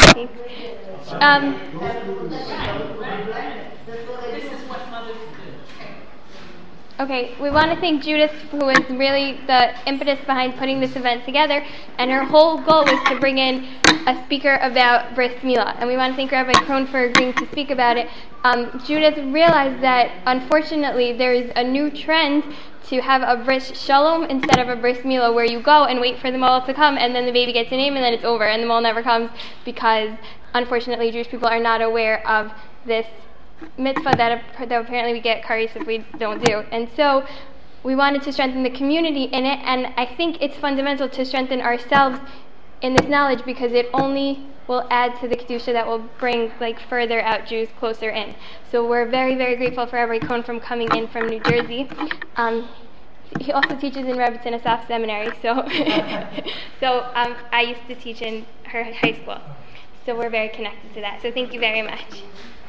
Thanks. Okay, we want to thank Judith, who was really the impetus behind putting this event together, and her whole goal was to bring in a speaker about Bris Milah, and we want to thank Rabbi Krohn for agreeing to speak about it. Judith realized that, unfortunately, there is a new trend to have a Bris Shalom instead of a Bris Milah, where you go and wait for the mole to come, and then the baby gets a name, and then it's over, and the mole never comes, because, unfortunately, Jewish people are not aware of this mitzvah that apparently we get karis if we don't do. And so we wanted to strengthen the community in it, and I think it's fundamental to strengthen ourselves in this knowledge, because it only will add to the kedusha that will bring further out Jews closer in. So we're very, very grateful for Rabbi Cohn from coming in from New Jersey. He also teaches in Rebbetzin Asaf Seminary, so I used to teach in her high school. So we're very connected to that. So thank you very much.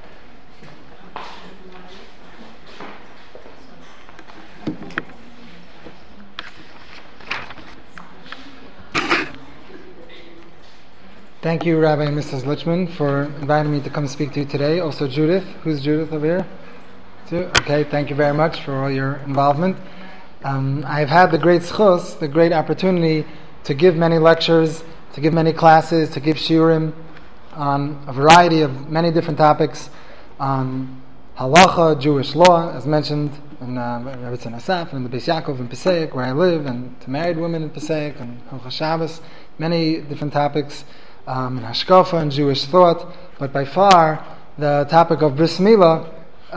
Thank you, Rabbi and Mrs. Lichman, for inviting me to come speak to you today. Also Judith. Who's Judith over here? Okay, thank you very much for all your involvement. I've had the great schus, the great opportunity to give many lectures, to give many classes, to give shiurim on a variety of many different topics, on halacha, Jewish law, as mentioned in Rebbetzin Asaf, and in the Beis Yaakov in Pesach, where I live, and to married women in Pesach, and Hilchos Shabbos, many different topics, in Hashkafa and Jewish thought. But by far, the topic of Bris Milah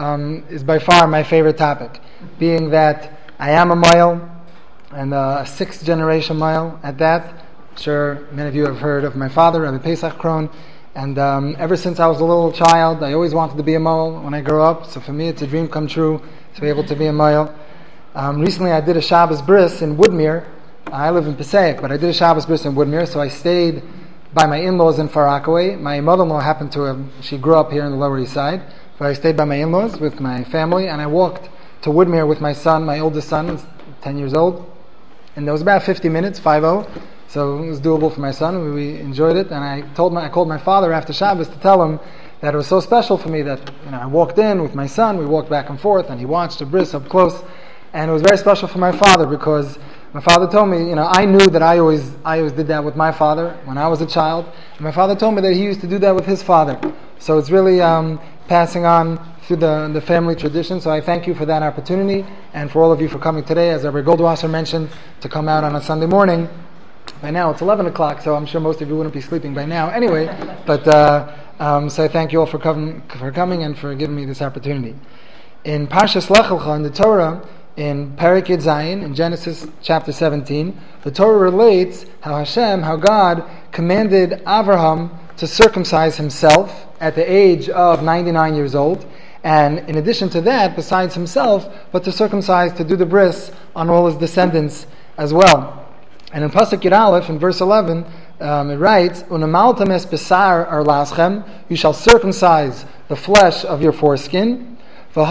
is by far my favorite topic, being that I am a Moel, and a sixth generation Moel at that. I'm sure many of you have heard of my father, Rabbi Pesach Krohn, and ever since I was a little child, I always wanted to be a Moel when I grow up, so for me it's a dream come true to be able to be a Moel. Recently I did a Shabbos Bris in Woodmere. I live in Passaic, but I did a Shabbos Bris in Woodmere, so I stayed by my in-laws in Far Rockaway. My mother-in-law happened to have, she grew up here in the Lower East Side, but I stayed by my in-laws with my family, and I walked to Woodmere with my son, my oldest son, who's 10 years old, and it was about 50 minutes, 5-0, so it was doable for my son. We enjoyed it, and I called my father after Shabbos to tell him that it was so special for me that I walked in with my son, we walked back and forth, and he watched the bris up close, and it was very special for my father, because my father told me, I knew that I always did that with my father when I was a child, and my father told me that he used to do that with his father. So it's really passing on through the family tradition. So I thank you for that opportunity, and for all of you for coming today, as Rabbi Goldwasser mentioned, to come out on a Sunday morning. By now it's 11 o'clock, so I'm sure most of you wouldn't be sleeping by now anyway, but so I thank you all for coming and for giving me this opportunity. In Parshas Lech Lecha in the Torah, in Perek Yud Zayin, in Genesis chapter 17, the Torah relates how God commanded Avraham to circumcise himself at the age of 99 years old, and in addition to that, besides himself, but to circumcise, to do the bris on all his descendants as well. And in Pasuk Yud Aleph, in verse 11, it writes, "Unamaltam es besar arlaschem," you shall circumcise the flesh of your foreskin, and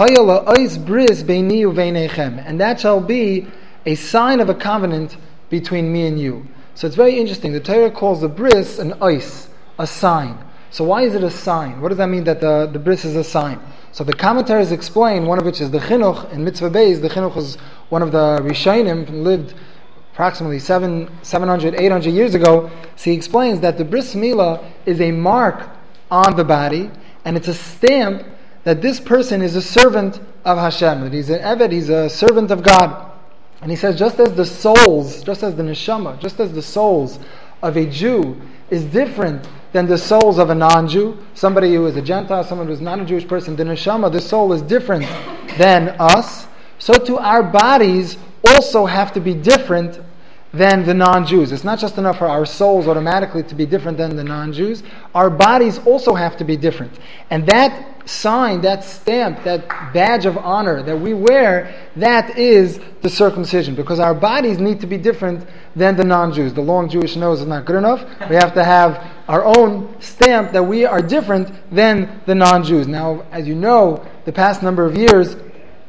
that shall be a sign of a covenant between me and you. So it's very interesting. The Torah calls the bris an ois, a sign. So why is it a sign? What does that mean that the bris is a sign? So the commentaries explain, one of which is the chinuch in Mitzvah Beis. The chinuch was one of the Rishonim, lived approximately 700, 800 years ago. So he explains that the bris milah is a mark on the body, and it's a stamp that this person is a servant of Hashem, that he's an Eved, he's a servant of God. And he says, just as the souls, just as the neshama, just as the souls of a Jew is different than the souls of a non-Jew, somebody who is a Gentile, someone who is not a Jewish person, the neshama, the soul is different than us, so too our bodies also have to be different than the non-Jews. It's not just enough for our souls automatically to be different than the non-Jews. Our bodies also have to be different. And that sign, that stamp, that badge of honor that we wear, that is the circumcision, because our bodies need to be different than the non-Jews. The long Jewish nose is not good enough. We have to have our own stamp that we are different than the non-Jews. Now, as you know, the past number of years,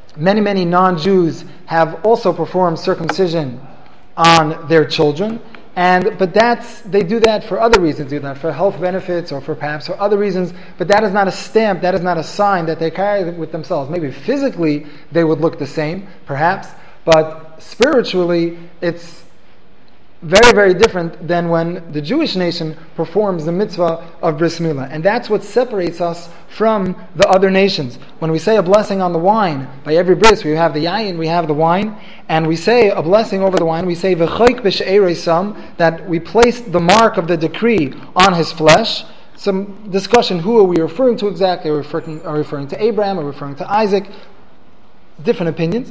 many non-Jews have also performed circumcision on their children, But they do that for other reasons, do that for health benefits or for perhaps for other reasons, but that is not a stamp, that is not a sign that they carry with themselves. Maybe physically they would look the same, perhaps, but spiritually it's very, very different than when the Jewish nation performs the mitzvah of Bris Milah. And that's what separates us from the other nations. When we say a blessing on the wine, by every bris, we have the yayin, we have the wine, and we say a blessing over the wine, we say v'choik b'she'erei sam, that we place the mark of the decree on his flesh. Some discussion, who are we referring to exactly? Are we referring to Abraham? Are we referring to Isaac? Different opinions.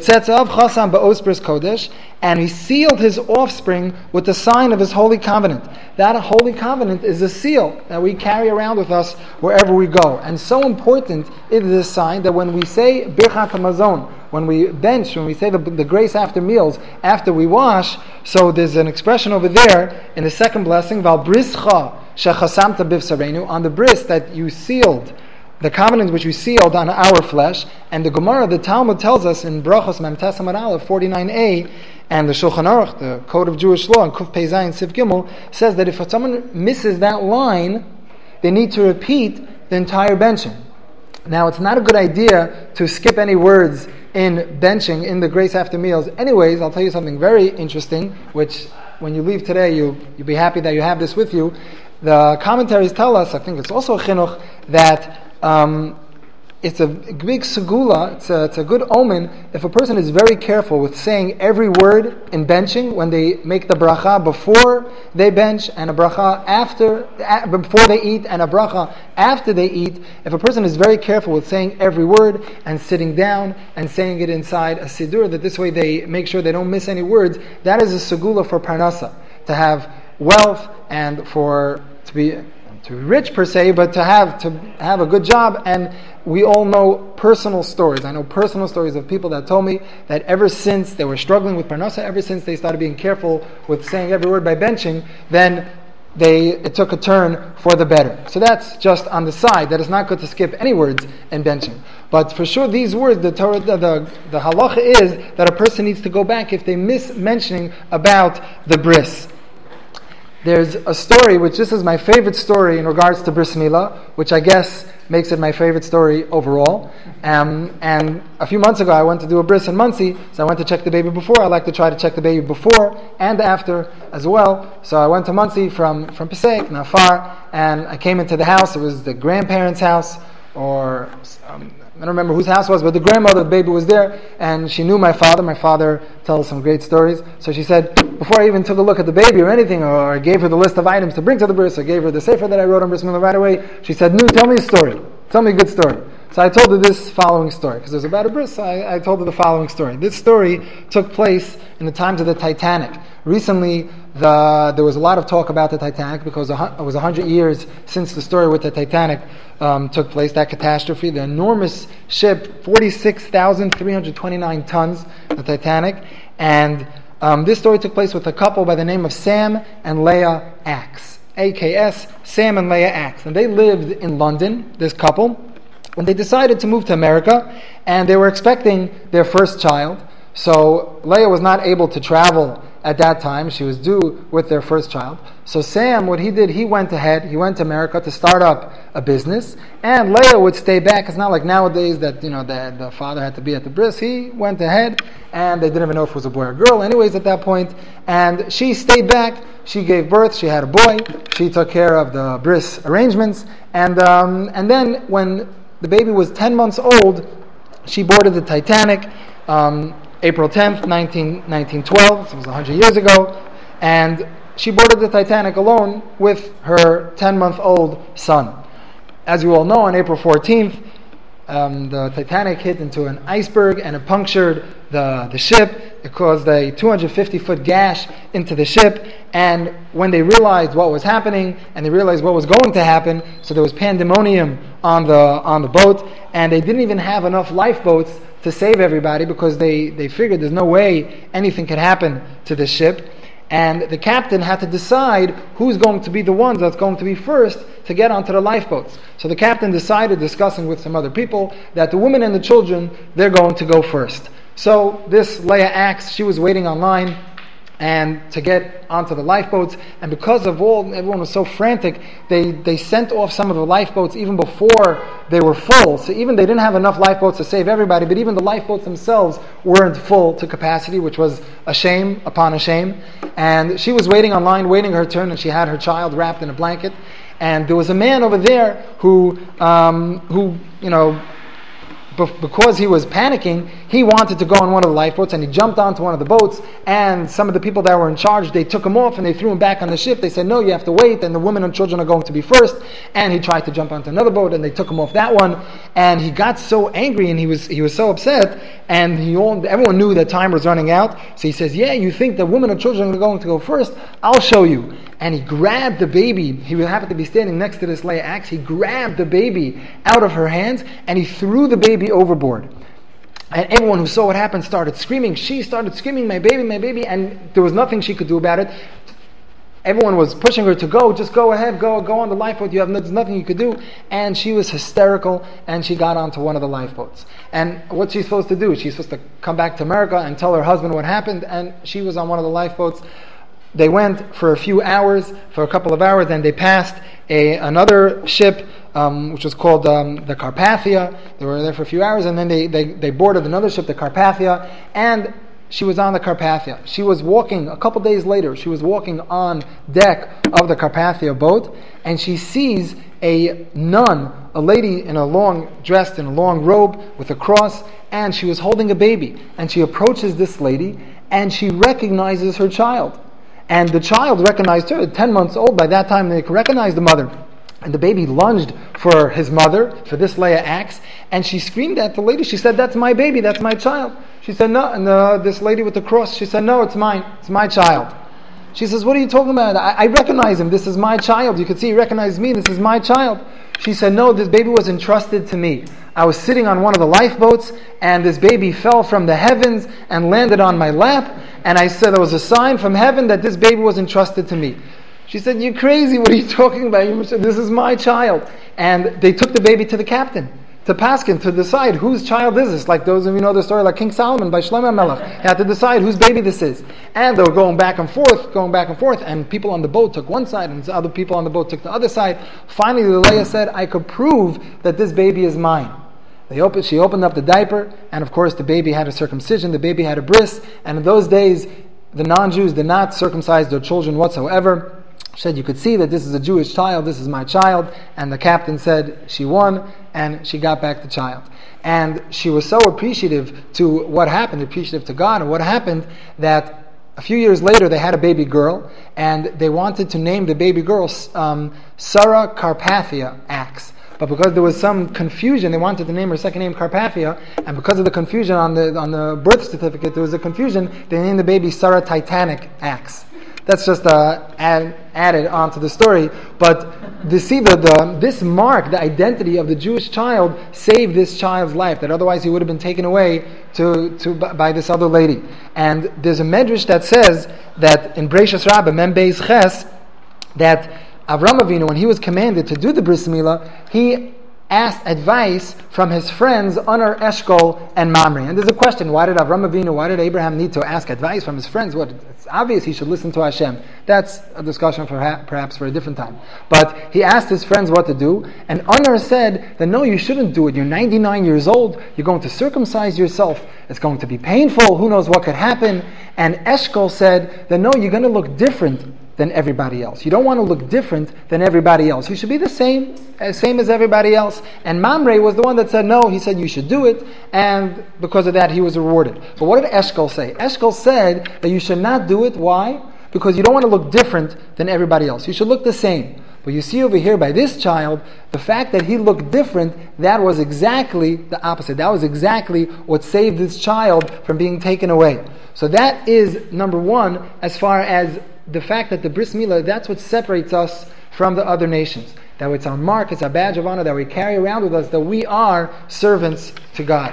And he sealed his offspring with the sign of his holy covenant. That holy covenant is a seal that we carry around with us wherever we go. And so important is this sign that when we say Birchat HaMazon, when we bench, when we say the grace after meals, after we wash, so there's an expression over there in the second blessing, Val Brischa Shechasamta Bivsarenu, on the bris that you sealed, the covenant which we sealed on our flesh. And the Gemara, the Talmud tells us in Brachos Mem Tes Amud Aleph 49a, and the Shulchan Aruch, the Code of Jewish Law, and Kuf Pei Zayin Siv Gimel, says that if someone misses that line, they need to repeat the entire benching. Now, it's not a good idea to skip any words in benching in the grace after meals. Anyways, I'll tell you something very interesting, which when you leave today, you'll be happy that you have this with you. The commentaries tell us, I think it's also a chinuch, that it's a big segula, it's a good omen if a person is very careful with saying every word in benching when they make the bracha before they bench and a bracha before they eat and a bracha after they eat. If a person is very careful with saying every word and sitting down and saying it inside a siddur, that this way they make sure they don't miss any words, that is a segula for parnasa, to have wealth and to be rich per se, but to have a good job. And we all know personal stories. I know personal stories of people that told me that ever since they were struggling with parnasa, ever since they started being careful with saying every word by benching, then it took a turn for the better. So that's just on the side. That it's not good to skip any words in benching. But for sure, these words, the Torah, the halacha is that a person needs to go back if they miss mentioning about the bris. There's a story, which this is my favorite story in regards to Bris Milah, which I guess makes it my favorite story overall. And a few months ago, I went to do a bris in Monsey, so I went to check the baby before. I like to try to check the baby before and after as well. So I went to Monsey from Pesach, not far, and I came into the house. It was the grandparents' house, or I don't remember whose house it was, but the grandmother of the baby was there, and she knew my father. My father tells some great stories. So she said, before I even took a look at the baby or anything, or I gave her the list of items to bring to the bris, or gave her the sefer that I wrote on Bris Milah right away, she said, "No, tell me a story. Tell me a good story." So I told her this following story, because it was about a bris. I told her the following story. This story took place in the times of the Titanic. Recently, there was a lot of talk about the Titanic because it was 100 years since the story with the Titanic took place, that catastrophe. The enormous ship, 46,329 tons, the Titanic. And this story took place with a couple by the name of Sam and Leah Axe. AKS, Sam and Leah Axe. And they lived in London, this couple. And they decided to move to America, and they were expecting their first child. So Leah was not able to travel at that time. She was due with their first child. So Sam, what he did, he went to America to start up a business, and Leah would stay back. It's not like nowadays that the father had to be at the bris. He went ahead, and they didn't even know if it was a boy or girl anyways at that point. And she stayed back. She gave birth. She had a boy. She took care of the bris arrangements. And then when the baby was 10 months old, she boarded the Titanic, April 10th, 1912, so it was 100 years ago, and she boarded the Titanic alone with her 10-month-old son. As you all know, on April 14th, the Titanic hit into an iceberg and it punctured the ship. It caused a 250-foot gash into the ship, and when they realized what was happening and they realized what was going to happen, so there was pandemonium on the boat, and they didn't even have enough lifeboats to save everybody because they figured there's no way anything could happen to the ship. And the captain had to decide who's going to be the ones that's going to be first to get onto the lifeboats. So the captain decided, discussing with some other people, that the women and the children, they're going to go first. So this Leah Axe, she was waiting online and to get onto the lifeboats. And because of everyone was so frantic, they sent off some of the lifeboats even before they were full. So even they didn't have enough lifeboats to save everybody, but even the lifeboats themselves weren't full to capacity, which was a shame upon a shame. And she was waiting online, waiting her turn, and she had her child wrapped in a blanket. And there was a man over there who because he was panicking, he wanted to go on one of the lifeboats, and he jumped onto one of the boats, and some of the people that were in charge, they took him off and they threw him back on the ship. They said, no, you have to wait, and the women and children are going to be first. And he tried to jump onto another boat, and they took him off that one, and he got so angry, and he was so upset, and everyone knew that time was running out. So he says, yeah, you think the women and children are going to go first? I'll show you. And he grabbed the baby. He happened to be standing next to this Leah axe. He grabbed the baby out of her hands, and he threw the baby overboard. And everyone who saw what happened started screaming. She started screaming, my baby, and there was nothing she could do about it. Everyone was pushing her to go. Just go ahead, go on the lifeboat. There's nothing you could do. And she was hysterical, and she got onto one of the lifeboats. And what's she supposed to do? She's supposed to come back to America and tell her husband what happened, and she was on one of the lifeboats. They went for a couple of hours, and they passed another ship, which was called the Carpathia. They were there for a few hours, and then they boarded another ship, the Carpathia, and she was on the Carpathia. She was walking, a couple days later, she was walking on deck of the Carpathia boat, and she sees a nun, a lady dressed in a long robe with a cross, and she was holding a baby. And she approaches this lady, and she recognizes her child. And the child recognized her, 10 months old. By that time, they recognized the mother. And the baby lunged for his mother, for this Leah axe, and she screamed at the lady. She said, that's my baby, that's my child. She said, no. And this lady with the cross, she said, no, it's mine, it's my child. She says, what are you talking about? I recognize him, this is my child. You can see he recognized me, this is my child. She said, no, this baby was entrusted to me. I was sitting on one of the lifeboats, and this baby fell from the heavens and landed on my lap, and I said there was a sign from heaven that this baby was entrusted to me. She said, you're crazy, what are you talking about? This is my child. And they took the baby to the captain, to Paskin, to decide whose child is this. Like those of you know the story, like King Solomon by Shlomo Melech. He had to decide whose baby this is. And they were going back and forth, and people on the boat took one side, and other people on the boat took the other side. Finally, the Leah said, I could prove that this baby is mine. She opened up the diaper, and of course the baby had a circumcision, the baby had a bris, and in those days, the non-Jews did not circumcise their children whatsoever. She said, you could see that this is a Jewish child, this is my child, and the captain said she won, and she got back the child. And she was so appreciative to what happened, appreciative to God, and what happened, that a few years later they had a baby girl, and they wanted to name the baby girl Sarah Carpathia Axe. But because there was some confusion, they wanted to name her second name Carpathia, and because of the confusion on the birth certificate, there was a confusion, they named the baby Sarah Titanic Axe. That's just added onto the story. But you see this mark, the identity of the Jewish child, saved this child's life, that otherwise he would have been taken away by this other lady. And there's a medrash that says that in Breishis Rabbah, Mem Beis Ches, that Avram Avinu, when he was commanded to do the Bris Milah, he asked advice from his friends Anar, Eshkol, and Mamre. And there's a question, why did Abraham need to ask advice from his friends? It's obvious he should listen to Hashem. That's a discussion perhaps for a different time. But he asked his friends what to do, and Anar said that no, you shouldn't do it. You're 99 years old, you're going to circumcise yourself, it's going to be painful, who knows what could happen. And Eshkol said that no, you're going to look different than everybody else. You don't want to look different than everybody else. You should be the same as everybody else. And Mamre was the one that said no. He said you should do it, and because of that he was rewarded. But what did Eshkol say? Eshkol said that you should not do it. Why? Because you don't want to look different than everybody else. You should look the same. But you see over here by this child, the fact that he looked different, that was exactly the opposite. That was exactly what saved this child from being taken away. So that is number one as far as the fact that the Bris Milah, that's what separates us from the other nations. That it's our mark, it's our badge of honor that we carry around with us, that we are servants to God.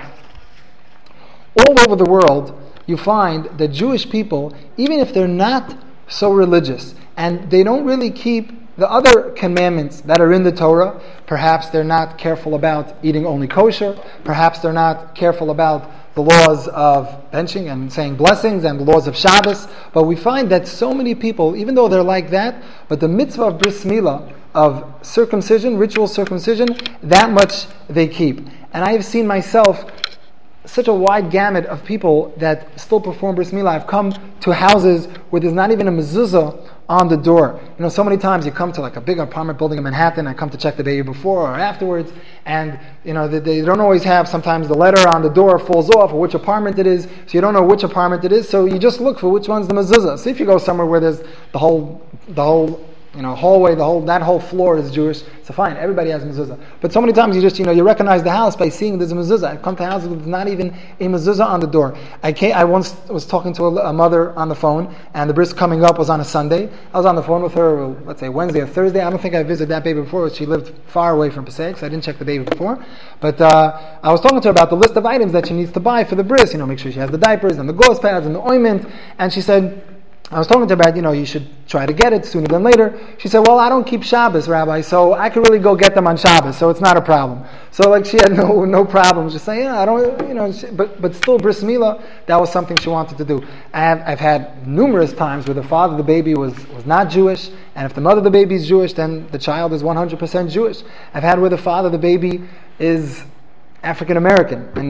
All over the world, you find that Jewish people, even if they're not so religious, and they don't really keep the other commandments that are in the Torah, perhaps they're not careful about eating only kosher, perhaps they're not careful about the laws of benching and saying blessings and the laws of Shabbos, but we find that so many people, even though they're like that, but the mitzvah of bris milah, of circumcision, ritual circumcision, that much they keep. And I have seen myself such a wide gamut of people that still perform bris milah. I've come to houses where there's not even a mezuzah on the door. So many times you come to like a big apartment building in Manhattan, I come to check the baby before or afterwards, and they don't always have, sometimes the letter on the door falls off or which apartment it is, so you don't know which apartment it is, so you just look for which one's the mezuzah. So if you go somewhere where there's the whole hallway, that whole floor is Jewish, so fine, everybody has mezuzah. But so many times you just, you recognize the house by seeing there's a mezuzah. I've come to houses with not even a mezuzah on the door. I once was talking to a mother on the phone, and the bris coming up was on a Sunday. I was on the phone with her, let's say Wednesday or Thursday. I don't think I visited that baby before, she lived far away from Passaic, so I didn't check the baby before. But I was talking to her about the list of items that she needs to buy for the bris, make sure she has the diapers and the gauze pads and the ointment, and she said, I was talking to her about, you should try to get it sooner than later. She said, well, I don't keep Shabbos, Rabbi, so I could really go get them on Shabbos, so it's not a problem. So she had no problem. Just saying, I don't, but still, bris milah, that was something she wanted to do. I've had numerous times where the father of the baby was not Jewish, and if the mother of the baby is Jewish, then the child is 100% Jewish. I've had where the father of the baby is African American, and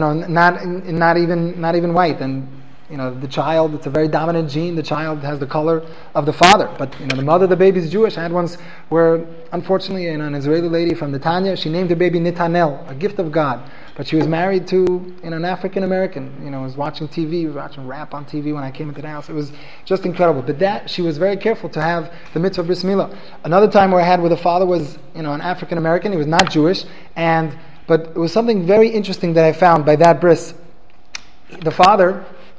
not even white, and the child, it's a very dominant gene. The child has the color of the father. But, the mother of the baby is Jewish. I had ones where, unfortunately, an Israeli lady from Netanya, she named her baby Netanel, a gift of God. But she was married to an African American. Was watching TV, was watching rap on TV when I came into the house. It was just incredible. But she was very careful to have the mitzvah of bris milah. Another time where the father was, an African American. He was not Jewish. But it was something very interesting that I found by that bris. The father,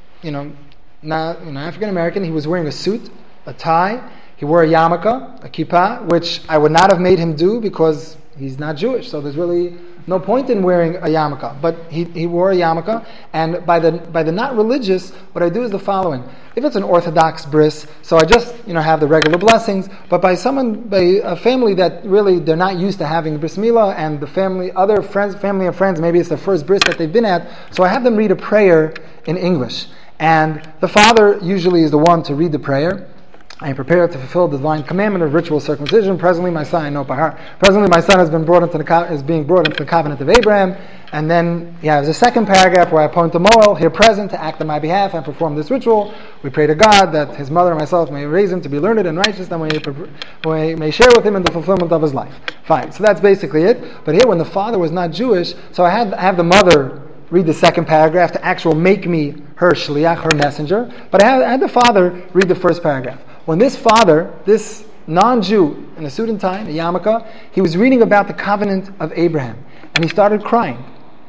African American, he was wearing a suit, a tie, he wore a yarmulke, a kippah, which I would not have made him do because he's not Jewish, so there's really no point in wearing a yarmulke. But he wore a yarmulke, and by the not religious, what I do is the following. If it's an Orthodox bris, so I just have the regular blessings, but by a family that really they're not used to having bris milah, and the family and friends, maybe it's the first bris that they've been at, so I have them read a prayer in English. And the father usually is the one to read the prayer. I am prepared to fulfill the divine commandment of ritual circumcision. Presently, my son, I know by heart. Presently, my son is being brought into the covenant of Abraham. And then he has a second paragraph where I appoint the Moel here present to act on my behalf and perform this ritual. We pray to God that his mother and myself may raise him to be learned and righteous, and we may share with him in the fulfillment of his life. Fine. So that's basically it. But here, when the father was not Jewish, so I have the mother read the second paragraph to make me her shliach, her messenger. But I had the father read the first paragraph. When this father, this non-Jew, in a suit and tie, a yarmulke, he was reading about the covenant of Abraham. And he started crying.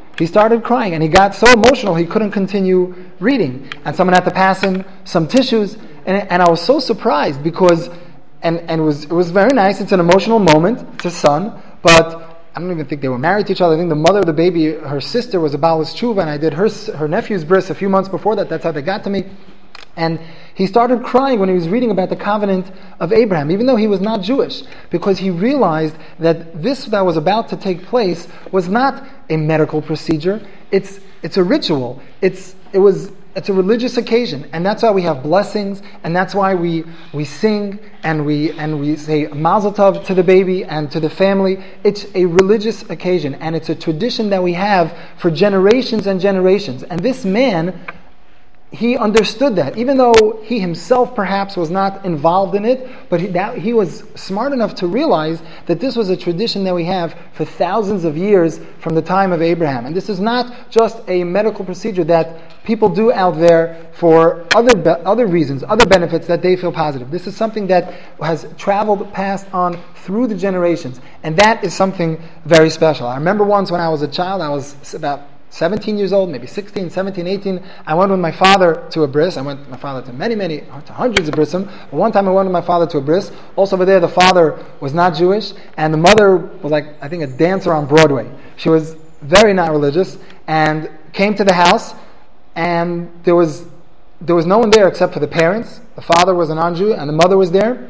And he got so emotional he couldn't continue reading. And someone had to pass him some tissues. And I was so surprised because, and it was very nice. It's an emotional moment. It's a son. But I don't even think they were married to each other. I think the mother of the baby, her sister, was a Balas Tshuva, and I did her nephew's bris a few months before that. That's how they got to me. And he started crying when he was reading about the covenant of Abraham, even though he was not Jewish, because he realized that this that was about to take place was not a medical procedure. It's a ritual. It's a religious occasion, and that's why we have blessings, and that's why we sing and we say Mazel Tov to the baby and to the family. It's a religious occasion, and it's a tradition that we have for generations and generations. And this man, he understood that, even though he himself perhaps was not involved in it, but he was smart enough to realize that this was a tradition that we have for thousands of years from the time of Abraham. And this is not just a medical procedure that people do out there for other reasons, other benefits that they feel positive. This is something that has traveled, passed on through the generations. And that is something very special. I remember once when I was a child, I was about 17 years old, maybe 16, 17, 18, I went with my father to a bris. I went with my father to to hundreds of brisim. But one time I went with my father to a bris. Also over there, the father was not Jewish, and the mother was like, I think, a dancer on Broadway. She was very not religious, and came to the house, and there was no one there except for the parents. The father was a non-Jew, and the mother was there.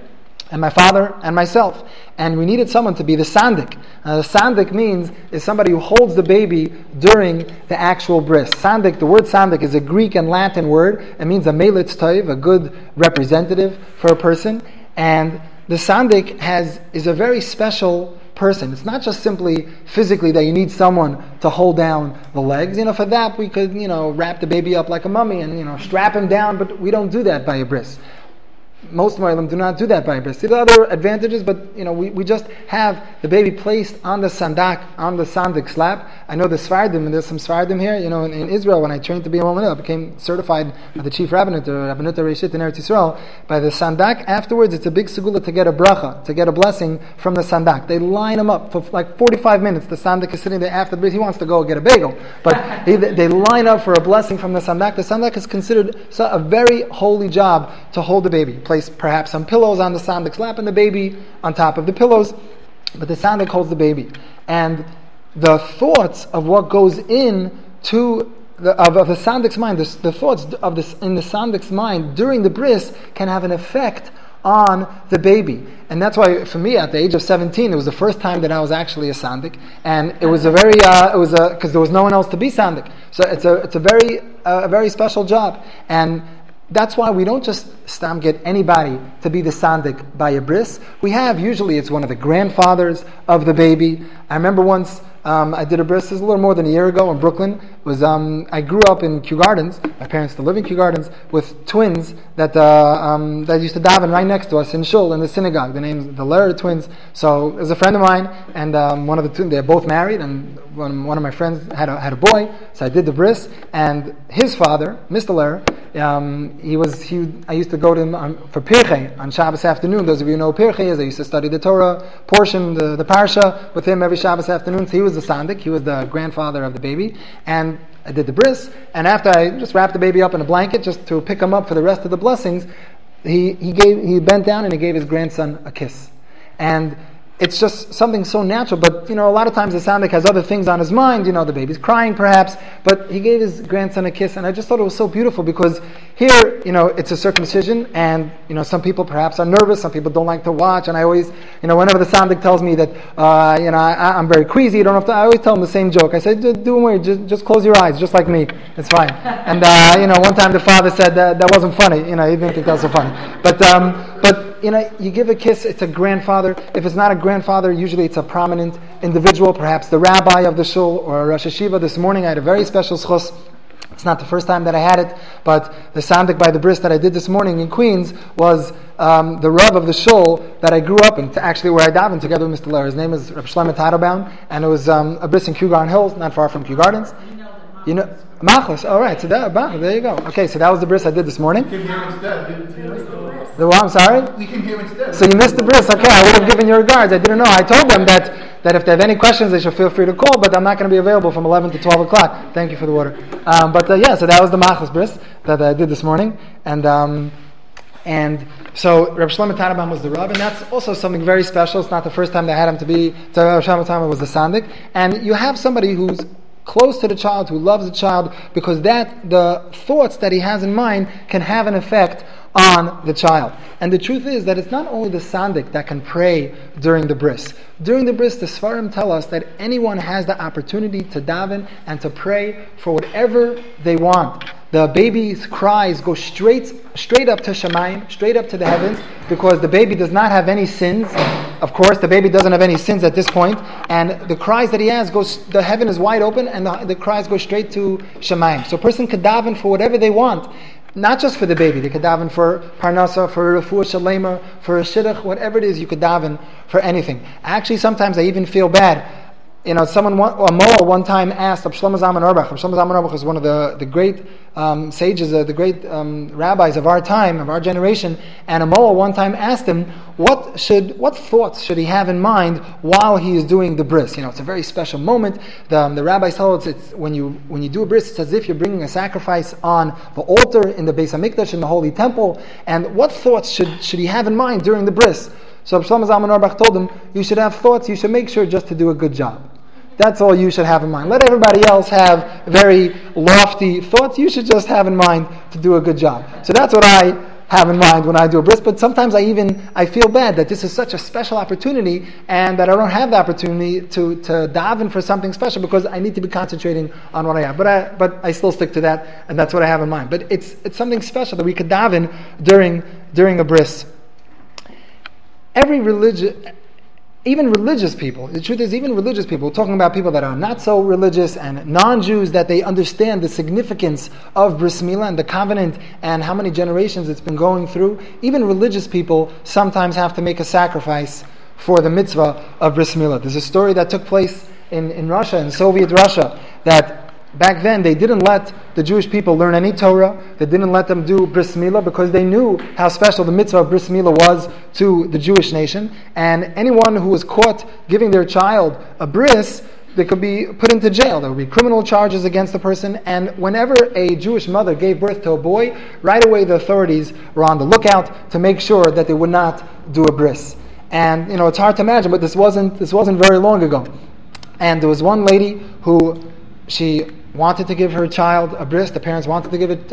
and my father and myself. And we needed someone to be the sandik. The sandik is somebody who holds the baby during the actual bris. Sandik, the word sandik is a Greek and Latin word. It means a melitz toiv, a good representative for a person. And the sandik is a very special person. It's not just simply physically that you need someone to hold down the legs. For that we could, wrap the baby up like a mummy and, strap him down, but we don't do that by a bris. Most Moelim do not do that by a bris. There are other advantages, but we just have the baby placed on the sandik slab. I know the Sfardim, and there's some Sfardim here. In Israel, when I trained to be a Moelim, I became certified by the chief rabbinate, Rabbinut Reshit in Eretz Yisrael. By the sandak, afterwards, it's a big segula to get a bracha, to get a blessing from the sandak. They line him up for like 45 minutes. The sandak is sitting there after the bris. He wants to go get a bagel, but they line up for a blessing from the sandak. The sandak is considered a very holy job to hold the baby. Place perhaps some pillows on the sandik's lap and the baby on top of the pillows, but the sandik holds the baby. And the thoughts of what goes in to the sandik's mind, the thoughts of this in the sandik's mind during the bris can have an effect on the baby. And that's why for me at the age of 17 it was the first time that I was actually a sandik, and it was because there was no one else to be sandik. So it's a very special job. And that's why we don't just get anybody to be the sandik by a bris. Usually it's one of the grandfathers of the baby. I remember once I did a bris, this was a little more than a year ago in Brooklyn. I grew up in Kew Gardens. My parents still live in Kew Gardens, with twins that used to daven right next to us in shul in the synagogue. The name's the Lehrer twins. So it was a friend of mine, and one of the twins, they're both married, and one of my friends had a boy. So I did the bris, and his father, Mr. Lehrer, I used to go to him for Pirchei on Shabbos afternoon. Those of you who know Pirchei is, I used to study the Torah portion, the Parsha, with him every Shabbos afternoon. So he was the sandik, he was the grandfather of the baby, and I did the bris, and after I just wrapped the baby up in a blanket just to pick him up for the rest of the blessings, he bent down and he gave his grandson a kiss. And it's just something so natural, but a lot of times the sandik has other things on his mind, the baby's crying perhaps, but he gave his grandson a kiss, and I just thought it was so beautiful, because here, it's a circumcision, and some people perhaps are nervous, some people don't like to watch, and I always, whenever the sandik tells me that I'm very queasy, I always tell him the same joke. I said, don't worry, just close your eyes, just like me, it's fine. And one time the father said that wasn't funny, he didn't think that was so funny, but you give a kiss, it's a grandfather. If it's not a grandfather, usually it's a prominent individual, perhaps the rabbi of the shul or a Rosh Hashiva. This morning I had a very special schus. It's not the first time that I had it, but the sandik by the bris that I did this morning in Queens was the Rav of the shul that I grew up in, actually where I davened together with Mr. Lehrer. His name is Rav Shlomo Tattlebaum, and it was a bris in Kew Garden Hills, not far from Kew Gardens. Machlis, all right, so there you go. Okay, so that was the bris I did this morning. I'm sorry? We can hear instead. So you missed the bris. Okay, I would have given you regards. I didn't know. I told them that if they have any questions, they should feel free to call, but I'm not going to be available from 11 to 12 o'clock. Thank you for the water. So that was the Machlis bris that I did this morning. And so Reb Shlomo Tattlebaum was the Rav, and that's also something very special. It's not the first time they had him to be. So Reb Shlomo Tattlebaum was the sandik. And you have somebody who's close to the child, who loves the child, because the thoughts that he has in mind can have an effect on the child. And the truth is that it's not only the sandik that can pray during the bris. During the bris, the Sfarim tell us that anyone has the opportunity to daven and to pray for whatever they want. The baby's cries go straight up to Shamayim, straight up to the heavens, because the baby does not have any sins. Of course, the baby doesn't have any sins at this point, and the cries that he has the heaven is wide open, and the cries go straight to Shamayim. So a person could daven for whatever they want. Not just for the baby, they could daven for parnasa, for refuah shalema, for a shidduch, whatever it is, you could daven for anything. Actually, sometimes I even feel bad. A Moel one time asked Shlomo Zalman Auerbach. Shlomo Zalman Auerbach is one of the great sages, the great rabbis of our time, of our generation. And a Moel one time asked him, what thoughts should he have in mind while he is doing the bris? It's a very special moment. The rabbis tell us it's when you do a bris, it's as if you're bringing a sacrifice on the altar in the Beis Hamikdash, in the Holy Temple. And what thoughts should he have in mind during the bris? So Shlomo Zalman Auerbach told him, you should have thoughts, you should make sure just to do a good job. That's all you should have in mind. Let everybody else have very lofty thoughts. You should just have in mind to do a good job. So that's what I have in mind when I do a bris, but sometimes I feel bad that this is such a special opportunity and that I don't have the opportunity to daven for something special because I need to be concentrating on what I have. But I still stick to that, and that's what I have in mind. But it's something special that we could daven during a bris. Even religious people, the truth is, even religious people, we're talking about people that are not so religious and non-Jews, that they understand the significance of Bris Milah and the covenant and how many generations it's been going through. Even religious people sometimes have to make a sacrifice for the mitzvah of Bris Milah. There's a story that took place in Russia, in Soviet Russia, that back then they didn't let the Jewish people learn any Torah. They didn't let them do Bris Milah because they knew how special the mitzvah of Bris Milah was to the Jewish nation. And anyone who was caught giving their child a bris, they could be put into jail. There would be criminal charges against the person. And whenever a Jewish mother gave birth to a boy, right away the authorities were on the lookout to make sure that they would not do a bris. And it's hard to imagine, but this wasn't very long ago. And there was one lady who she wanted to give her child a bris. The parents wanted to give it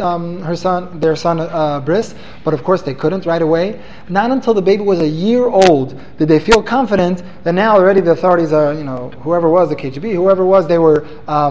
their son a bris, but of course they couldn't right away. Not until the baby was a year old did they feel confident that now already the authorities are, whoever was the KGB, whoever was, they were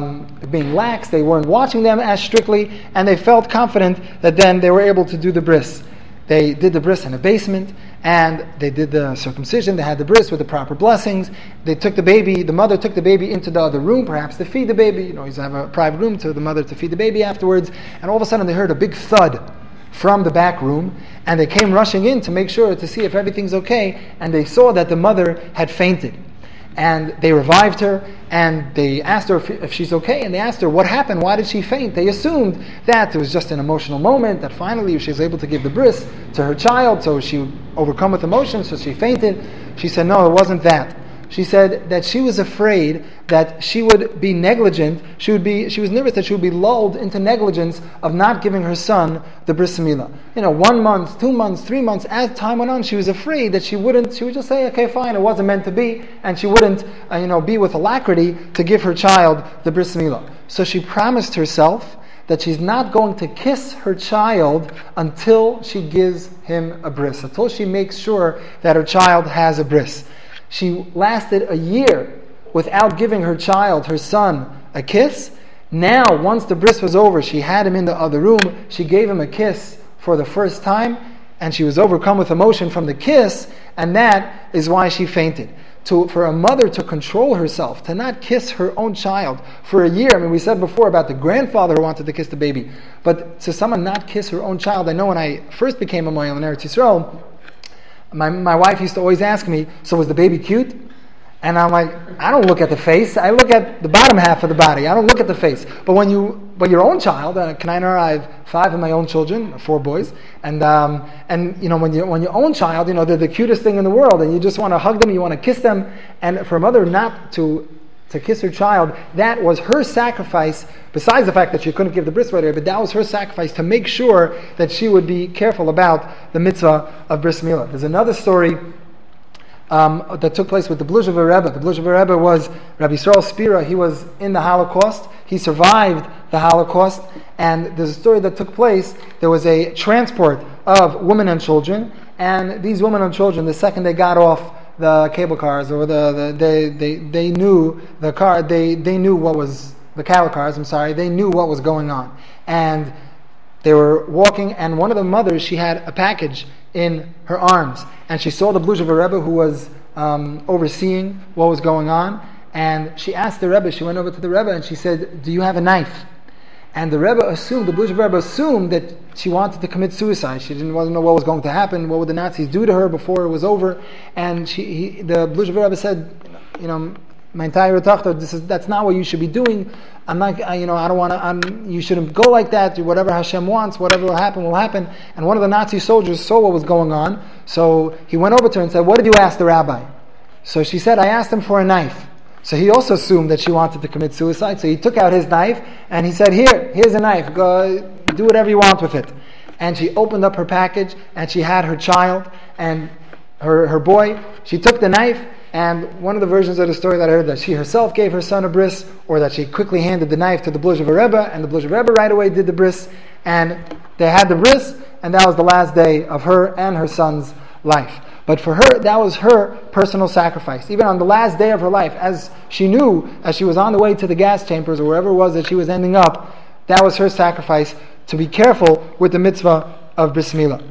being lax. They weren't watching them as strictly, and they felt confident that then they were able to do the bris. They did the bris in a basement, and they did the circumcision. They had the bris with the proper blessings. They took the mother took the baby into the other room, perhaps to feed the baby. You used to have a private room to the mother to feed the baby afterwards. And all of a sudden they heard a big thud from the back room, and they came rushing in to make sure to see if everything's okay, and they saw that the mother had fainted. And they revived her, and they asked her if she's okay, and they asked her what happened, why did she faint? They assumed that it was just an emotional moment, that finally she was able to give the bris to her child, so she overcome with emotion, so she fainted. She said, no, it wasn't that. She said that she was afraid that she would be negligent. She was nervous that she would be lulled into negligence of not giving her son the bris milah. 1 month, 2 months, 3 months. As time went on, she was afraid that she would just say, okay, fine, it wasn't meant to be, and she wouldn't, be with alacrity to give her child the bris milah. So she promised herself that she's not going to kiss her child until she gives him a bris, until she makes sure that her child has a bris. She lasted a year without giving her child, her son, a kiss. Now, once the bris was over, she had him in the other room. She gave him a kiss for the first time, and she was overcome with emotion from the kiss, and that is why she fainted. For a mother to control herself, to not kiss her own child for a year. We said before about the grandfather who wanted to kiss the baby, but to someone not kiss her own child. I know when I first became a Moyel in Eretz Yisrael, my wife used to always ask me, so was the baby cute? And I'm like, I don't look at the face. I look at the bottom half of the body. I don't look at the face. But your own child, I have 5 of my own children, 4 boys, and when your own child, they're the cutest thing in the world, and you just want to hug them, you want to kiss them, and for a mother not to kiss her child, that was her sacrifice, besides the fact that she couldn't give the bris right away, but that was her sacrifice to make sure that she would be careful about the mitzvah of bris milah. There's another story that took place with the Bluzhever Rebbe. The Bluzhever Rebbe was Rabbi Yisrael Spira. He was in the Holocaust. He survived the Holocaust. And there's a story that took place. There was a transport of women and children. And these women and children, the second they got off the cable cars, or they knew the car, they knew what was, the cattle cars, they knew what was going on. And they were walking, and one of the mothers, she had a package in her arms, and she saw the Bluzhever Rebbe who was overseeing what was going on, and she asked the Rebbe, she went over to the Rebbe and she said, do you have a knife? And the Rebbe assumed, the Bluzhever Rebbe assumed that she wanted to commit suicide. She didn't want to know what was going to happen, what would the Nazis do to her before it was over. And the Bluzhever Rebbe said, my entire Tochter, that's not what you should be doing. I'm not, I don't want to, you shouldn't go like that. Whatever Hashem wants, whatever will happen, will happen. And one of the Nazi soldiers saw what was going on. So he went over to her and said, what did you ask the rabbi? So she said, I asked him for a knife. So he also assumed that she wanted to commit suicide. So he took out his knife and he said, here's a knife. Go do whatever you want with it. And she opened up her package and she had her child and her boy. She took the knife, and one of the versions of the story that I heard, that she herself gave her son a bris, or that she quickly handed the knife to the Bluzhever Rebbe, and the Bluzhever Rebbe right away did the bris, and they had the bris, and that was the last day of her and her son's life. But for her, that was her personal sacrifice. Even on the last day of her life, as she knew, as she was on the way to the gas chambers or wherever it was that she was ending up, that was her sacrifice, to be careful with the mitzvah of Bris Milah.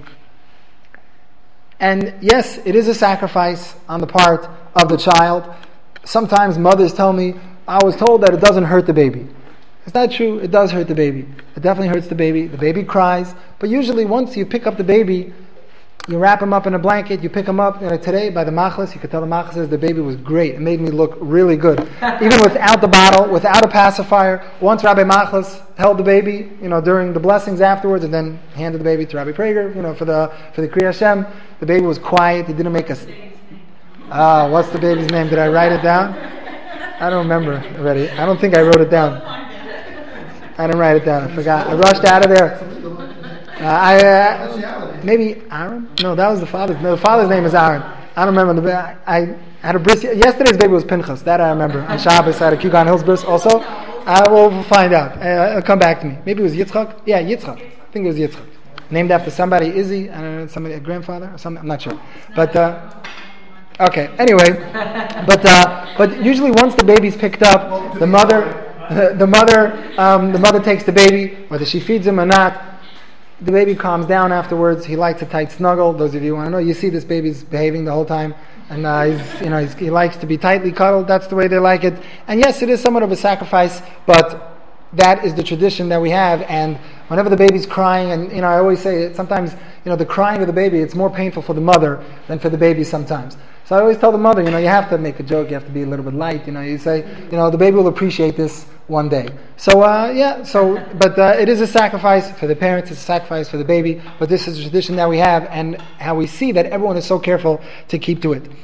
And yes, it is a sacrifice on the part of the child. Sometimes mothers tell me, I was told that it doesn't hurt the baby. It's not true, it does hurt the baby. It definitely hurts the baby. The baby cries. But usually once you pick up the baby, you wrap him up in a blanket, you pick him up. Today by the machlis, you could tell the machlis the baby was great. It made me look really good. Even without the bottle, without a pacifier. Once Rabbi Machlis held the baby, during the blessings afterwards, and then handed the baby to Rabbi Prager, for the Kriya Hashem. The baby was quiet. He didn't make a... what's the baby's name? Did I write it down? I don't remember already. I don't think I wrote it down. I didn't write it down. I forgot. I rushed out of there. Maybe Aaron? No, that was the father's. No, the father's name is Aaron. I don't remember. I had a bris. Yesterday's baby was Pinchas. That I remember. On Shabbos, I had a Kugan Hills bris also. I will find out. It'll come back to me. Maybe it was Yitzchak. Yeah, Yitzchak. I think it was Yitzchak. Named after somebody, Izzy. I don't know, somebody, a grandfather or something. I'm not sure. But okay. Anyway, but usually once the baby's picked up, the mother takes the baby, whether she feeds him or not. The baby calms down afterwards. He likes a tight snuggle. Those of you who want to know, you see this baby's behaving the whole time, and he likes to be tightly cuddled. That's the way they like it. And yes, it is somewhat of a sacrifice, but that is the tradition that we have. And whenever the baby's crying, and I always say that sometimes the crying of the baby, it's more painful for the mother than for the baby sometimes. So I always tell the mother, you have to make a joke. You have to be a little bit light. You say, the baby will appreciate this one day. So but it is a sacrifice for the parents. It's a sacrifice for the baby. But this is a tradition that we have, and how we see that everyone is so careful to keep to it.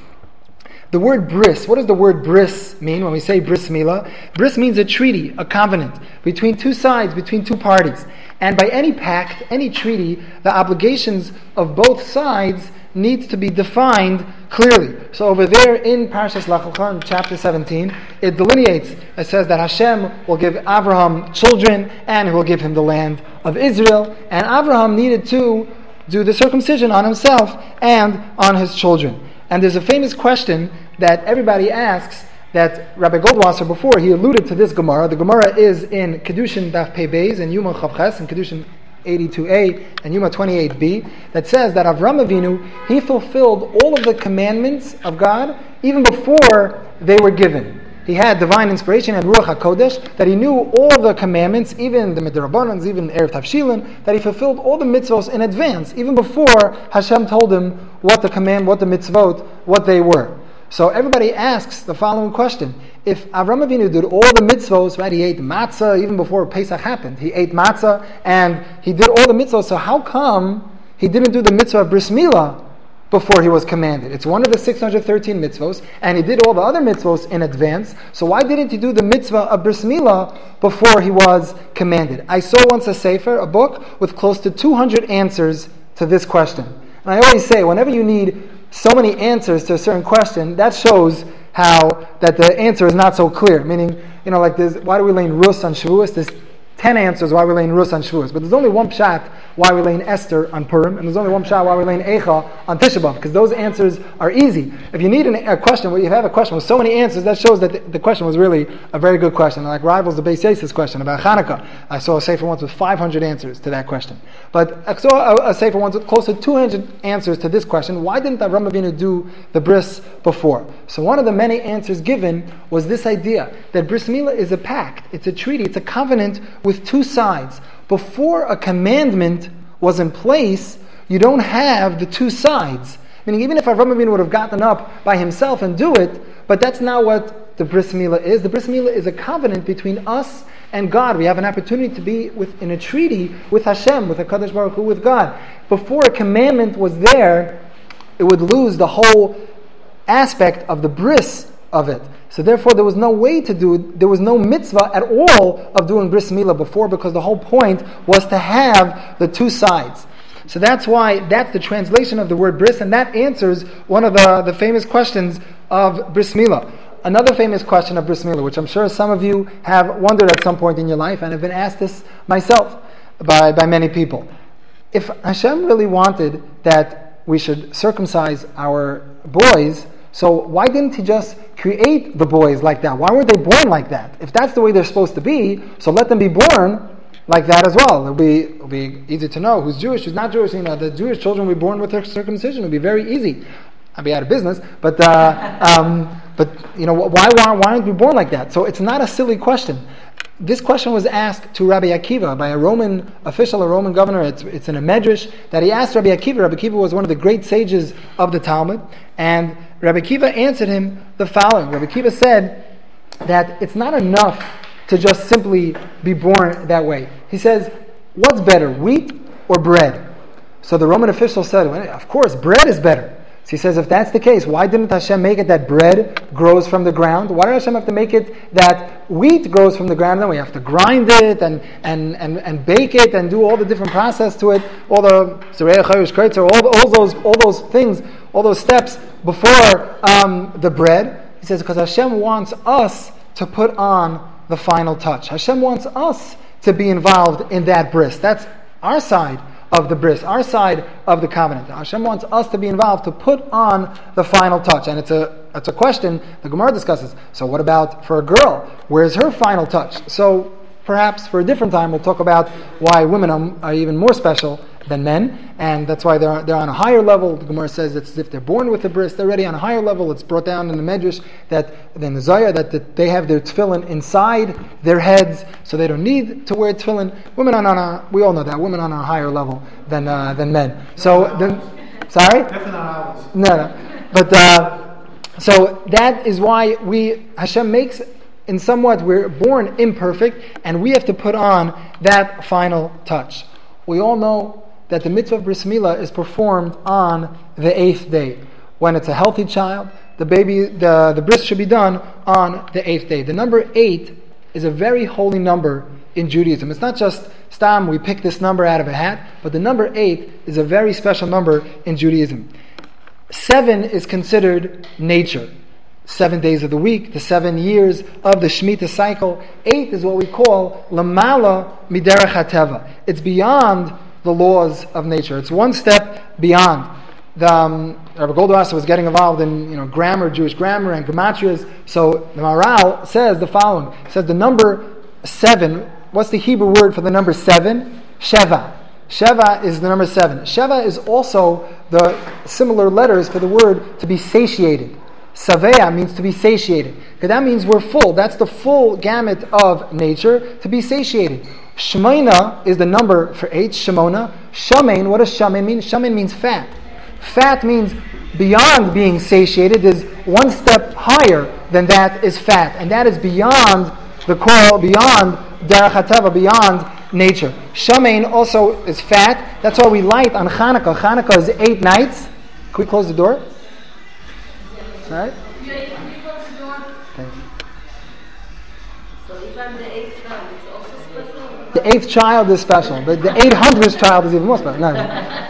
The word bris. What does the word bris mean when we say bris milah? Bris means a treaty, a covenant between two sides, between two parties. And by any pact, any treaty, the obligations of both sides needs to be defined clearly. So over there in Parshas Lech Lecha, in chapter 17, it delineates, it says that Hashem will give Avraham children, and He will give him the land of Israel. And Avraham needed to do the circumcision on himself and on his children. And there's a famous question that everybody asks, that Rabbi Goldwasser, before, he alluded to this Gemara. The Gemara is in Kedushin Daf Pei Beis and Yuma Chavches, and Kedushin 82a and Yuma 28b, that says that Avram Avinu, he fulfilled all of the commandments of God even before they were given. He had divine inspiration and Ruach HaKodesh, that he knew all the commandments, even the Midrabanans, even Erev Tavshilin, that he fulfilled all the mitzvos in advance, even before Hashem told him what the mitzvot, what they were. So everybody asks the following question. If Avram Avinu did all the mitzvos, right, he ate matzah even before Pesach happened. He ate matzah and he did all the mitzvos. So how come he didn't do the mitzvah of Bris Milah before he was commanded? It's one of the 613 mitzvos, and he did all the other mitzvos in advance. So why didn't he do the mitzvah of Bris Milah before he was commanded? I saw once a sefer, a book, with close to 200 answers to this question. And I always say, whenever you need so many answers to a certain question, that shows how that the answer is not so clear. Meaning, like this, why do we lean Rus on Shavuos? There's 10 answers why we lean Rus on Shavuos, but there's only one pshat why we lean Esther on Purim, and there's only one pshat why we lean Eicha on Tisha B'Av, because those answers are easy. If you need a question, well, you have a question with so many answers, that shows that the question was really a very good question. Like rivals the Beis Yosef's question about Hanukkah. I saw a sefer once with 500 answers to that question. But I saw a sefer once with close to 200 answers to this question. Why didn't Avram Avinu do the bris before? So one of the many answers given was this idea that Bris Milah is a pact, it's a treaty, it's a covenant with two sides. Before a commandment was in place, you don't have the two sides. Meaning, even if Avram Avinu would have gotten up by himself and do it, but that's not what the Bris Milah is. The Bris Milah is a covenant between us and God. We have an opportunity to be in a treaty with Hashem, with HaKadosh Baruch Hu, with God. Before a commandment was there, it would lose the whole aspect of the bris of it. So therefore there was no way to do it, there was no mitzvah at all of doing Bris Milah before, because the whole point was to have the two sides. So that's why, that's the translation of the word bris, and that answers one of the famous questions of Bris Milah. Another famous question of Bris Milah, which I'm sure some of you have wondered at some point in your life, and have been asked this myself by many people. if Hashem really wanted that we should circumcise our boys, so why didn't He just create the boys like that? Why weren't they born like that? If that's the way they're supposed to be, so let them be born like that as well. It'll be easy to know who's Jewish, who's not Jewish. The Jewish children will be born with their circumcision. It'll be very easy. I'd be out of business, but why aren't we born like that? So it's not a silly question. This question was asked to Rabbi Akiva by a Roman official, a Roman governor. It's in a medrash that he asked Rabbi Akiva. Rabbi Akiva was one of the great sages of the Talmud, and Rabbi Akiva answered him the following. Rabbi Akiva said that it's not enough to just simply be born that way. He says, what's better, wheat or bread? So the Roman official said, well, of course, bread is better. So he says, if that's the case, why didn't Hashem make it that bread grows from the ground? Why did Hashem have to make it that wheat grows from the ground? Then we have to grind it and bake it and do all the different process to it, all the all those things, all those steps before the bread. He says, because Hashem wants us to put on the final touch. Hashem wants us to be involved in that bris. That's our side of the bris, our side of the covenant. Hashem wants us to be involved to put on the final touch. And it's a question the Gemara discusses. So what about for a girl? Where's her final touch? So perhaps for a different time we'll talk about why women are even more special than men, and that's why they're on a higher level. The Gemara says it's as if they're born with the bris, they're already on a higher level. It's brought down in the Medrash that in the Zohar that they have their tefillin inside their heads, so they don't need to wear tefillin. Women we all know that women are on a higher level than men. So sorry, no. But so that is why Hashem makes. In somewhat, we're born imperfect, and we have to put on that final touch. We all know that the mitzvah of bris milah is performed on the 8th day. When it's a healthy child, the bris should be done on the 8th day. The number 8 is a very holy number in Judaism. It's not just stam, we pick this number out of a hat, but the number 8 is a very special number in Judaism. 7 is considered nature. 7 days of the week, the 7 years of the Shemitah cycle. 8 is what we call Lamala Miderech HaTeva. It's beyond the laws of nature. It's one step beyond. Rabbi Goldwasser was getting involved in grammar, Jewish grammar and gematrias. So the Maharal says the following. He says the number 7, what's the Hebrew word for the number 7? Sheva. Sheva is the number 7. Sheva is also the similar letters for the word to be satiated. Savea means to be satiated. Because that means we're full. That's the full gamut of nature, to be satiated. Shemona is the number for 8, Shemona. Shamein, what does Shamein mean? Shamein means fat. Fat means beyond being satiated. There's one step higher than that is fat. And that is beyond the call, beyond Derech HaTeva, beyond nature. Shamein also is fat. That's why we light on Chanukah. Chanukah is 8 nights. Can we close the door? Right? Can you close the door? Thank you. So if I'm the 8th child, it's also special? The 8th child is special. The 800th child is even more special. No.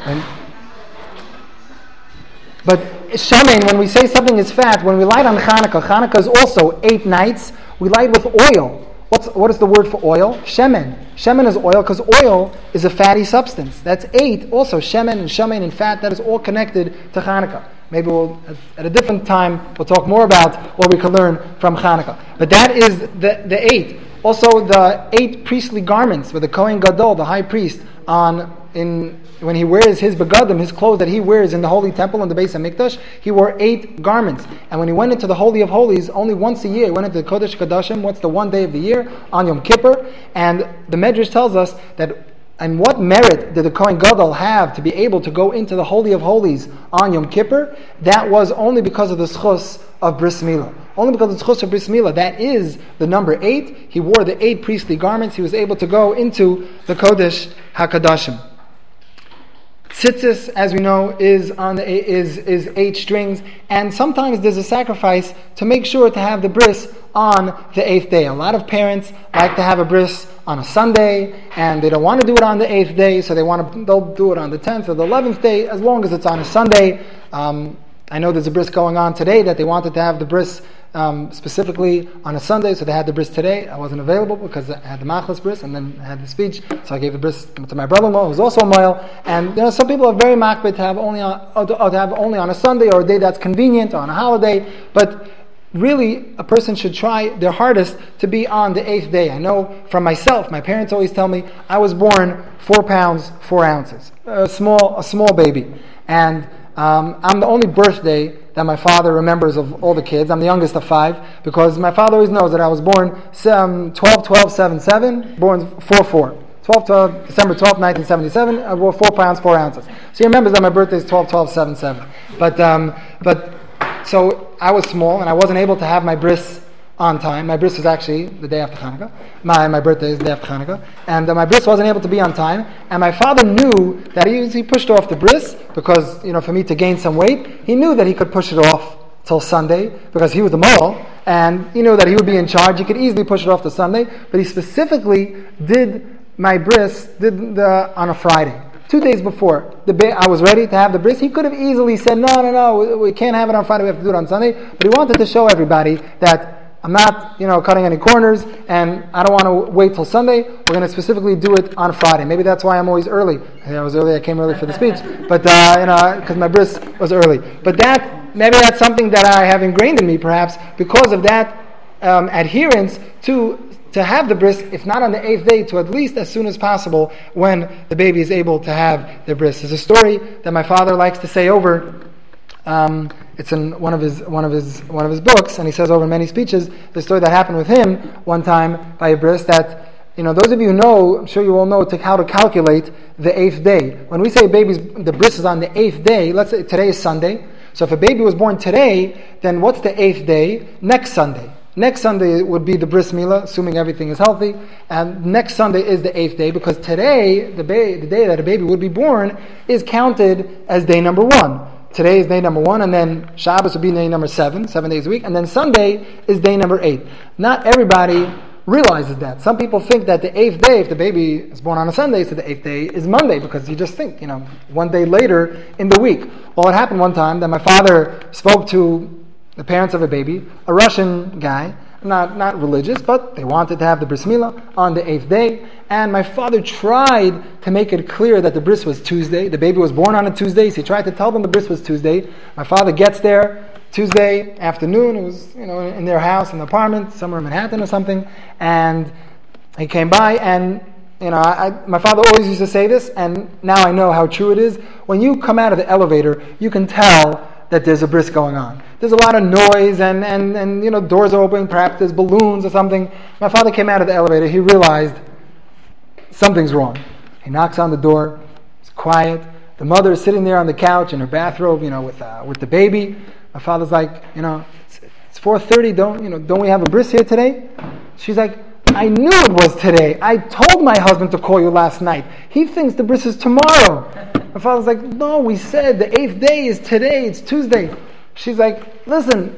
But shamein, when we say something is fat, when we light on Chanukah, Chanukah is also 8 nights. We light with oil. What is the word for oil? Shemen. Shemen is oil because oil is a fatty substance. That's 8. Also, shemen and shamein and fat, that is all connected to Chanukah. Maybe at a different time, we'll talk more about what we can learn from Chanukah. But that is the 8. Also, the 8 priestly garments with the Kohen Gadol, the high priest, when he wears his begadim, his clothes that he wears in the holy temple in the Beis HaMikdash, he wore 8 garments. And when he went into the Holy of Holies, only once a year, he went into the Kodesh Kodashim, what's the one day of the year, on Yom Kippur. And the Medrash tells us that, and what merit did the Kohen Gadol have to be able to go into the Holy of Holies on Yom Kippur? That was only because of the schus of Bris Milah. Only because of the schus of Bris Milah. That is the number 8. He wore the 8 priestly garments. He was able to go into the Kodesh HaKadashim. Tzitzis, as we know, is 8 strings, and sometimes there's a sacrifice to make sure to have the bris on the 8th day. A lot of parents like to have a bris on a Sunday, and they don't want to do it on the 8th day, so they'll do it on the 10th or the 11th day, as long as it's on a Sunday. I know there's a bris going on today that they wanted to have the bris specifically on a Sunday, so they had the bris today. I wasn't available because I had the machlis bris and then I had the speech, so I gave the bris to my brother-in-law, who's also a moil. And some people are very makbid to have only on a Sunday or a day that's convenient or on a holiday, but really, a person should try their hardest to be on the 8th day. I know from myself, my parents always tell me, I was born 4 pounds, 4 ounces. A small baby. And I'm the only birthday that my father remembers of all the kids. I'm the youngest of 5, because my father always knows that I was born 12-12-7-7, born 4-4. December 12th, 1977, I wore 4 pounds, 4 ounces. So he remembers that my birthday is 12-12-7-7. But so I was small and I wasn't able to have my bris on time. My bris was actually the day after Hanukkah. My birthday is the day after Hanukkah. And my bris wasn't able to be on time. And my father knew that he pushed off the bris because, for me to gain some weight, he knew that he could push it off till Sunday because he was the moral. And he knew that he would be in charge. He could easily push it off to Sunday. But he specifically did my bris on a Friday. 2 days before I was ready to have the bris, he could have easily said, no, we can't have it on Friday, we have to do it on Sunday. But he wanted to show everybody that I'm not, cutting any corners, and I don't want to wait till Sunday. We're going to specifically do it on Friday. Maybe that's why I'm always early. I was early, I came early for the speech, but because my bris was early. But maybe that's something that I have ingrained in me, perhaps, because of that adherence to have the bris, if not on the 8th day, to at least as soon as possible when the baby is able to have the bris. There's a story that my father likes to say over. It's in one of his books, and he says over many speeches the story that happened with him one time by a bris. That those of you who know, I'm sure you all know how to calculate the 8th day. When we say the bris is on the 8th day, let's say today is Sunday. So if a baby was born today, then what's the 8th day? Next Sunday. Next Sunday would be the bris milah, assuming everything is healthy. And next Sunday is the 8th day, because today, the day that a baby would be born, is counted as day number 1. Today is day number 1, and then Shabbos would be day number 7 days a week, and then Sunday is day number 8. Not everybody realizes that. Some people think that the 8th day, if the baby is born on a Sunday, so the 8th day is Monday, because you just think, 1 day later in the week. Well, it happened one time that my father spoke to the parents of a baby, a Russian guy, not religious, but they wanted to have the bris milah on the 8th day, and my father tried to make it clear that the bris was Tuesday. The baby was born on a Tuesday, so he tried to tell them the bris was Tuesday. My father gets there Tuesday afternoon. It was in their house, in the apartment, somewhere in Manhattan or something, and he came by, and my father always used to say this, and now I know how true it is. When you come out of the elevator, you can tell that there's a bris going on. There's a lot of noise and doors are opening, perhaps there's balloons or something. My father came out of the elevator, he realized something's wrong. He knocks on the door, it's quiet. The mother is sitting there on the couch in her bathrobe, with the baby. My father's like, it's 4:30, don't we have a bris here today? She's like, I knew it was today. I told my husband to call you last night. He thinks the bris is tomorrow. My father's like, no, we said the 8th day is today, it's Tuesday. She's like, listen,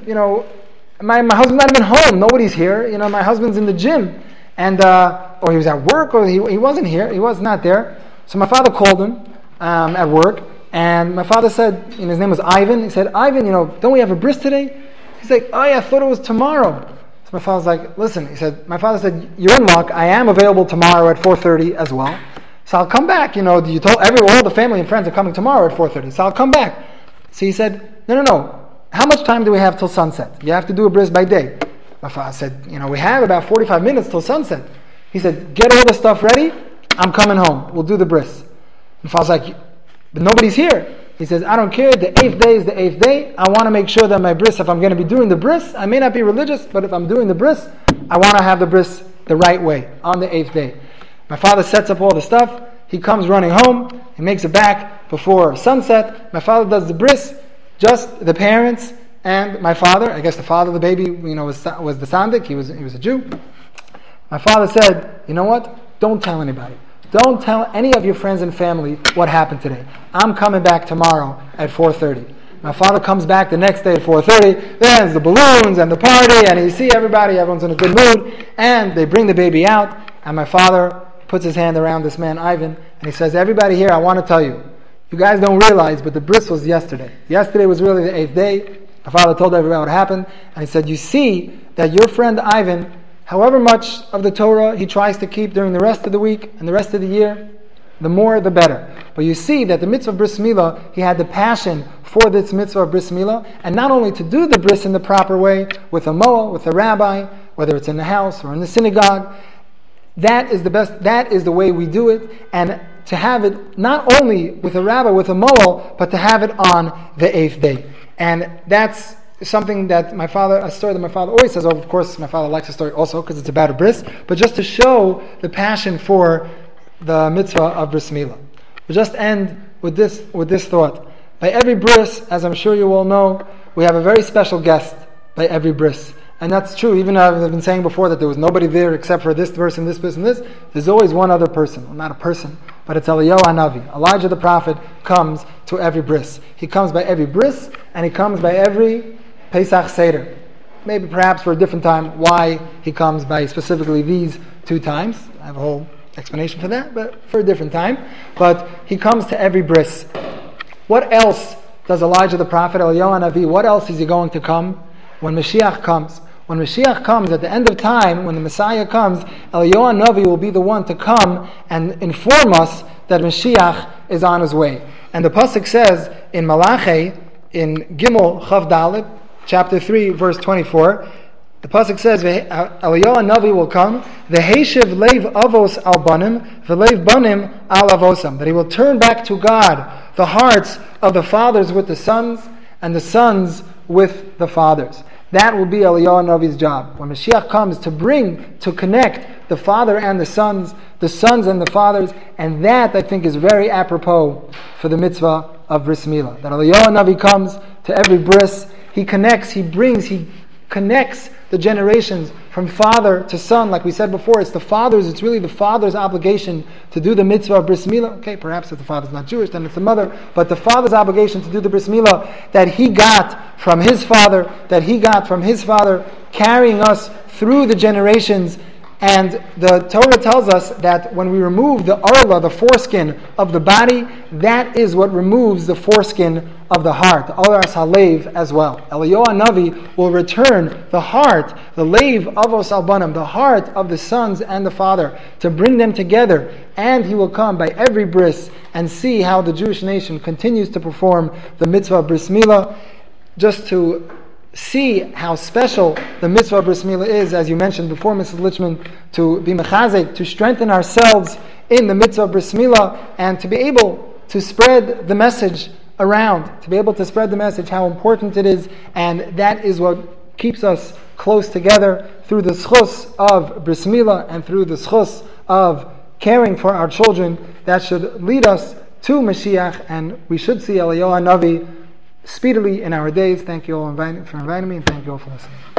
my husband's not even home, nobody's here, my husband's in the gym, and or he was at work, or he wasn't here, he was not there. So my father called him at work, and my father said, and his name was Ivan, he said, Ivan, don't we have a bris today? He's like, oh yeah, I thought it was tomorrow. So my father's like, listen, my father said, you're in luck, I am available tomorrow at 4:30 as well. So I'll come back, you told all the family and friends are coming tomorrow at 4:30, so I'll come back. So he said, no, how much time do we have till sunset? You have to do a bris by day. My father said, we have about 45 minutes till sunset. He said, get all the stuff ready, I'm coming home, we'll do the bris. My father's like, but nobody's here. He says, I don't care, the 8th day is the 8th day, I want to make sure that my bris, if I'm going to be doing the bris, I may not be religious, but if I'm doing the bris, I want to have the bris the right way, on the 8th day. My father sets up all the stuff, he comes running home, he makes it back before sunset. My father does the bris, just the parents and my father. I guess the father of the baby, was the sandik, he was a Jew. My father said, you know what? Don't tell anybody. Don't tell any of your friends and family what happened today. I'm coming back tomorrow at 4:30. My father comes back the next day at 4:30. There's the balloons and the party, and you see everyone's in a good mood, and they bring the baby out, and my father puts his hand around this man, Ivan, and he says, everybody here, I want to tell you, you guys don't realize, but the bris was yesterday. Yesterday was really the 8th day. My father told everybody what happened, and he said, you see that your friend Ivan, however much of the Torah he tries to keep during the rest of the week and the rest of the year, the more the better. But you see that the mitzvah of bris milah, he had the passion for this mitzvah of bris milah, and not only to do the bris in the proper way, with a moa, with a rabbi, whether it's in the house or in the synagogue, that is the best, that is the way we do it, and to have it not only with a rabbi, with a moel, but to have it on the 8th day. And that's something that a story that my father always says. Of course, my father likes the story also because it's about a bris, but just to show the passion for the mitzvah of bris milah. We'll just end with this thought. By every bris, as I'm sure you all know, we have a very special guest by every bris. And that's true, even though I've been saying before that there was nobody there except for this person, this person, this. There's always one other person. Well, not a person, but it's Eliyahu Hanavi. Elijah the prophet comes to every bris. He comes by every bris, and he comes by every Pesach Seder. Maybe perhaps for a different time why he comes by specifically these 2 times. I have a whole explanation for that, but for a different time. But he comes to every bris. What else does Elijah the prophet, Eliyahu Hanavi, what else is he going to come? When Mashiach comes. When Mashiach comes, at the end of time, when the Messiah comes, Eliyahu Hanavi will be the one to come and inform us that Mashiach is on his way. And the pasuk says in Malachi, in Gimel Chav Dalet, chapter 3, verse 24, the pasuk says, Eliyahu Hanavi will come, v'heishiv leiv avos al banim, v'leiv banim al avosam, that he will turn back to God the hearts of the fathers with the sons, and the sons with the fathers. That will be Eliyahu Hanavi's job. When Mashiach comes, to connect the father and the sons and the fathers, and that I think is very apropos for the mitzvah of bris milah. That Eliyahu Hanavi comes to every bris, he connects the generations from father to son. Like we said before, it's really the father's obligation to do the mitzvah of bris milah. Okay, perhaps if the father's not Jewish, then it's the mother, but the father's obligation to do the bris milah that he got from his father, carrying us through the generations. And the Torah tells us that when we remove the arla, the foreskin of the body, that is what removes the foreskin of the heart, the aras halev as well. Eliyahu Hanavi will return the heart, the leiv avos al banim, the heart of the sons and the father, to bring them together. And he will come by every bris and see how the Jewish nation continues to perform the mitzvah of bris milah. Just to see how special the mitzvah of bris milah is, as you mentioned before, Mrs. Lichman, to be mechazek, to strengthen ourselves in the mitzvah of bris milah, and to be able to spread the message around, how important it is, and that is what keeps us close together through the schus of bris milah and through the schus of caring for our children. That should lead us to Mashiach, and we should see Eliyahu Hanavi speedily in our days. Thank you all for inviting me, and thank you all for listening.